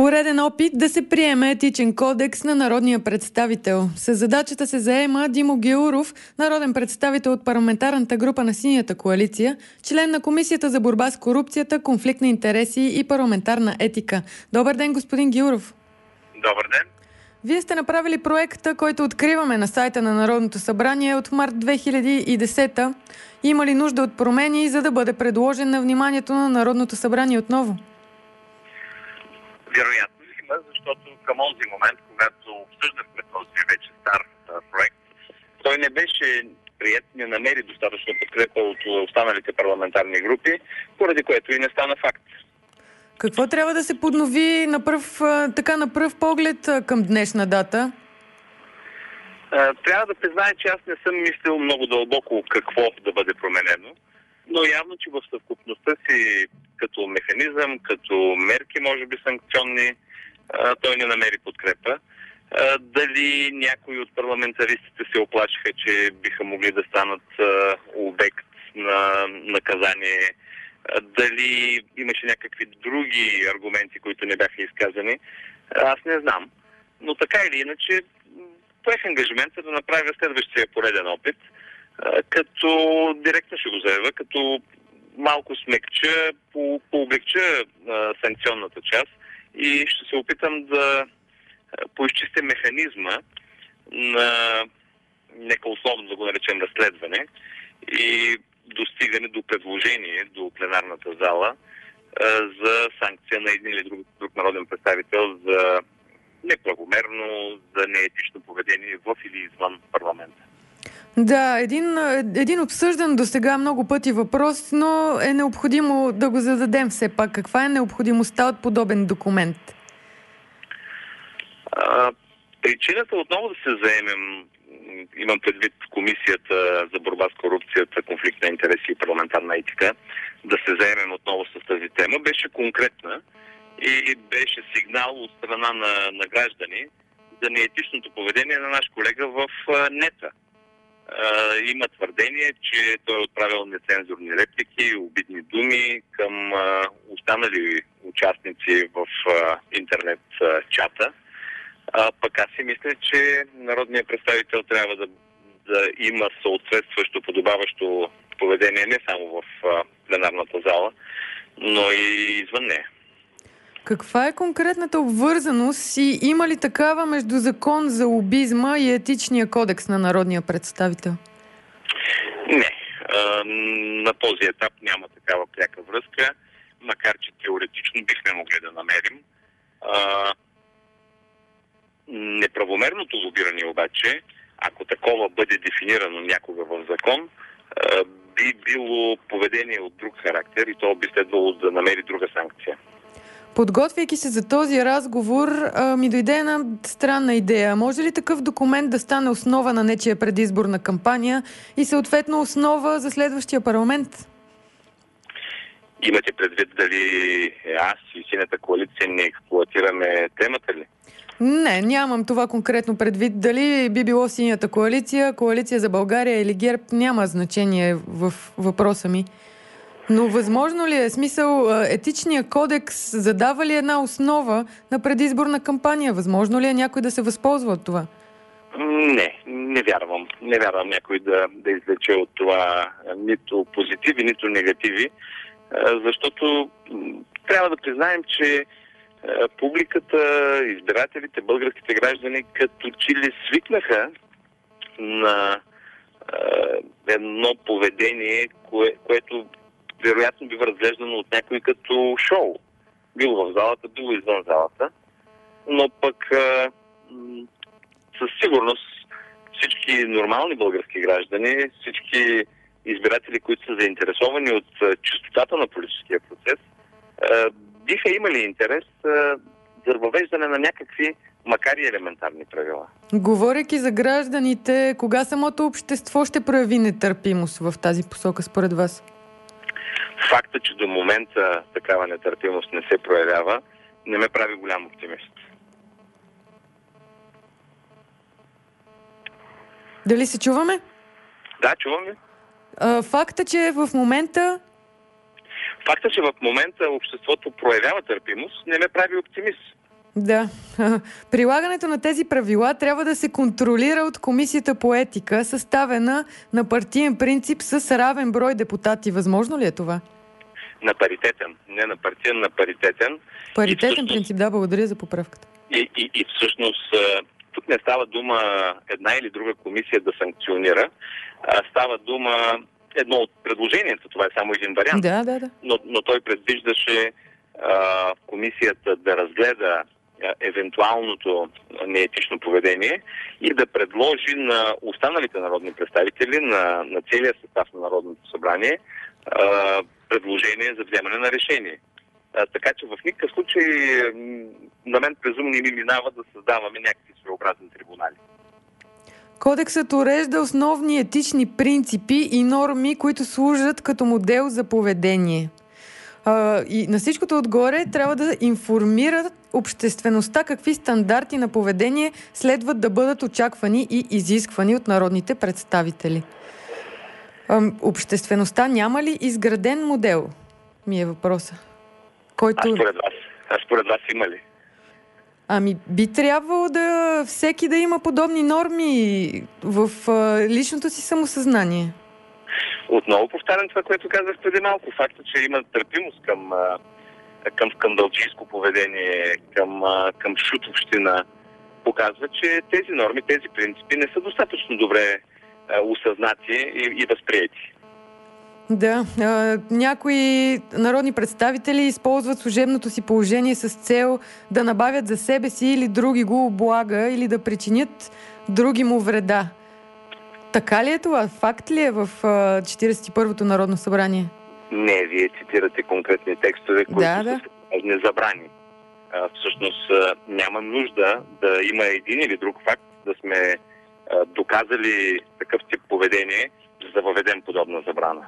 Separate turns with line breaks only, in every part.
Пореден опит да се приеме етичен кодекс на народния представител. С задачата се заема Димо Гяуров, народен представител от парламентарната група на Синята коалиция, член на Комисията за борба с корупцията, конфликт на интереси и парламентарна етика. Добър ден, господин Гяуров.
Добър ден.
Вие сте направили проекта, който откриваме на сайта на Народното събрание от март 2010. Има ли нужда от промени, за да бъде предложен на вниманието на Народното събрание отново?
Вероятно има, защото към този момент, когато обсъждахме този вече стар проект, той не беше приет, не намери достатъчно подкрепа от останалите парламентарни групи, поради което и не стана факт.
Какво трябва да се поднови на пръв поглед към днешна дата?
Трябва да призная, че аз не съм мислил много дълбоко какво да бъде променено, но явно, че в съвкупността си като механизъм, като мерки, може би санкционни, той не намери подкрепа. Дали някои от парламентаристите се оплашиха, че биха могли да станат обект на наказание, дали имаше някакви други аргументи, които не бяха изказани, аз не знам. Но така или иначе, поех ангажимента да направя следващия пореден опит, като директно ще го заявя, като малко смекча, пооблекча санкционната част и ще се опитам да поизчистя механизма на, нека условно да го наречем, разследване и достигане до предложение до пленарната зала за санкция на един или друг народен представител за неправомерно, за неетично поведение в или извън парламента.
Да, един обсъждан досега много пъти въпрос, но е необходимо да го зададем все пак. Каква е необходимостта от подобен документ?
Причината отново да се заемем, имам предвид Комисията за борба с корупцията, конфликт на интереси и парламентарна етика, да се заемем отново с тази тема, беше конкретна и беше сигнал от страна на граждани за неетичното поведение на наш колега в НЕТА. Има твърдение, че той е отправил нецензурни реплики, обидни думи към останали участници в интернет чата. Пък аз си мисля, че народният представител трябва да има съответстващо, подобаващо поведение не само в пленарната зала, но и извън нея.
Каква е конкретната обвързаност и има ли такава между закон за лобизма и етичния кодекс на народния представител?
Не. На този етап няма такава пряка връзка, макар че теоретично бихме могли да намерим. Неправомерното лобиране обаче, ако такова бъде дефинирано някога в закон, би било поведение от друг характер и то би следвало да намери друга санкция.
Подготвяйки се за този разговор, ми дойде една странна идея. Може ли такъв документ да стане основа на нечия предизборна кампания и съответно основа за следващия парламент?
Имате предвид дали аз и Синята коалиция не експлоатираме темата ли?
Не, нямам това конкретно предвид. Дали би било Синята коалиция, Коалиция за България или ГЕРБ, няма значение в въпроса ми. Но възможно ли е, смисъл, етичния кодекс задава ли една основа на предизборна кампания? Възможно ли е някой да се възползва от това?
Не вярвам. Не вярвам някой да извлече от това нито позитиви, нито негативи, защото трябва да признаем, че публиката, избирателите, българските граждани като че ли свикнаха на едно поведение, което вероятно бива разглеждано от някой като шоу. Било в залата, било извън залата. Но пък със сигурност всички нормални български граждани, всички избиратели, които са заинтересовани от чистотата на политическия процес, биха имали интерес за въвеждане на някакви, макар и елементарни правила.
Говорейки за гражданите, кога самото общество ще прояви нетърпимост в тази посока според вас?
Факта, че до момента такава нетърпимост не се проявява, не ме прави голям оптимист.
Дали се чуваме?
Да, чувам ви.
Факта, че в момента
обществото проявява търпимост, не ме прави оптимист.
Да. Прилагането на тези правила трябва да се контролира от Комисията по етика, съставена на партиен принцип с равен брой депутати. Възможно ли е това?
На паритетен. Не на партиен, на паритетен.
Паритетен принцип, да, благодаря за поправката.
И всъщност тук не става дума една или друга комисия да санкционира. Става дума едно от предложенията, това е само един вариант.
Да.
Но той предвиждаше комисията да разгледа евентуалното неетично поведение и да предложи на останалите народни представители, на целия състав на Народното събрание предложение за вземане на решение. Така че в никакъв случай на мен презумно ми минава да създаваме някакви своеобразни трибунали.
Кодексът урежда основни етични принципи и норми, които служат като модел за поведение. И на всичкото отгоре трябва да информират обществеността какви стандарти на поведение следват да бъдат очаквани и изисквани от народните представители. Обществеността няма ли изграден модел? Ми е въпроса. Който...
Според вас има ли?
Би трябвало всеки да има подобни норми в личното си самосъзнание.
Отново повтарям това, което казах преди малко. Факта, че има търпимост към скандалчийско поведение, към шутовщина, показва, че тези норми, тези принципи не са достатъчно добре осъзнати и възприети.
Да, някои народни представители използват служебното си положение с цел да набавят за себе си или други го облага, или да причинят други му вреда. Така ли е това? Факт ли е в 41-то Народно събрание?
Не, вие цитирате конкретни текстове, които са незабрани. Всъщност няма нужда да има един или друг факт, да сме доказали такъв тип поведение, за да въведем подобна забрана.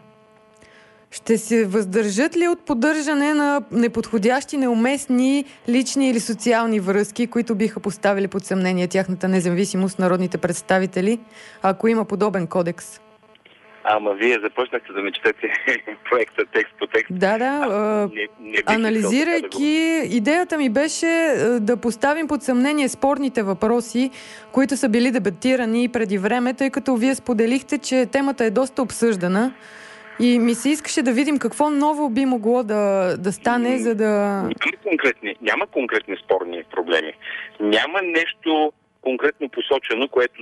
Ще се въздържат ли от поддържане на неподходящи, неуместни лични или социални връзки, които биха поставили под съмнение тяхната независимост народните представители, ако има подобен кодекс?
Ама вие започнахте да ми четете проекта текст по текст.
Да. Анализирайки, идеята ми беше да поставим под съмнение спорните въпроси, които са били дебатирани преди време, тъй като вие споделихте, че темата е доста обсъждана. И ми се искаше да видим какво ново би могло да стане, за да...
Няма конкретни спорни проблеми. Няма нещо конкретно посочено, което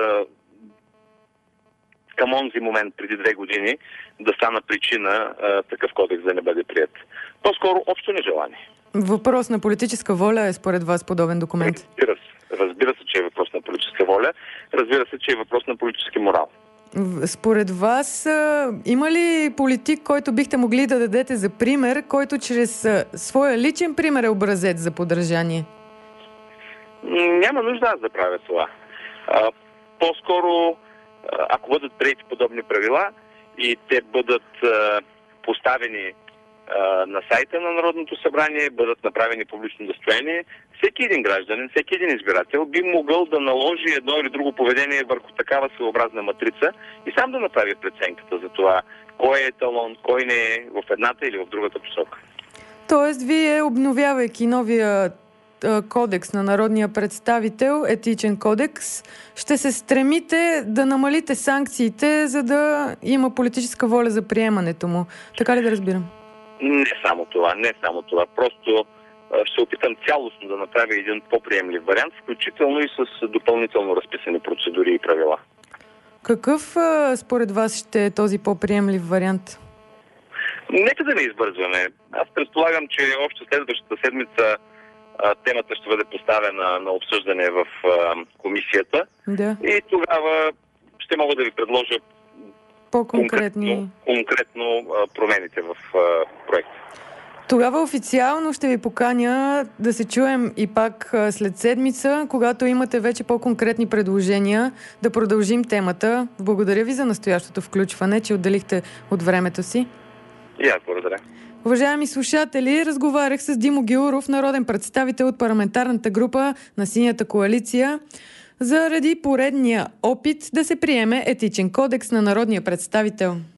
към онзи момент преди 2 години да стана причина такъв кодекс да не бъде прият. По-скоро общо нежелание.
Въпрос на политическа воля е според вас подобен документ?
Разбира се, че е въпрос на политическа воля. Разбира се, че е въпрос на политически морал.
Според вас има ли политик, който бихте могли да дадете за пример, който чрез своя личен пример е образец за подражание?
Няма нужда аз да правя това. По-скоро, ако бъдат приети подобни правила и те бъдат поставени на сайта на Народното събрание, бъдат направени публично достояние, всеки един гражданин, всеки един избирател би могъл да наложи едно или друго поведение върху такава своеобразна матрица и сам да направи преценката за това кой е еталон, кой не е в едната или в другата посока.
Тоест, вие, обновявайки новия кодекс на народния представител, етичен кодекс, ще се стремите да намалите санкциите, за да има политическа воля за приемането му. Така ли да разбирам?
Не само това. Просто ще опитам цялостно да направя един по-приемлив вариант, включително и с допълнително разписани процедури и правила.
Какъв според вас ще е този по-приемлив вариант?
Нека да не избързваме. Аз предполагам, че още следващата седмица темата ще бъде поставена на обсъждане в комисията.
Да.
И тогава ще мога да ви предложа
по-конкретно
промените в проекта.
Тогава официално ще ви поканя да се чуем и пак след седмица, когато имате вече по-конкретни предложения, да продължим темата. Благодаря ви за настоящото включване, че отделихте от времето си.
И аз благодаря.
Уважаеми слушатели, разговарях с Димо Гяуров, народен представител от парламентарната група на Синята коалиция, заради поредния опит да се приеме етичен кодекс на народния представител.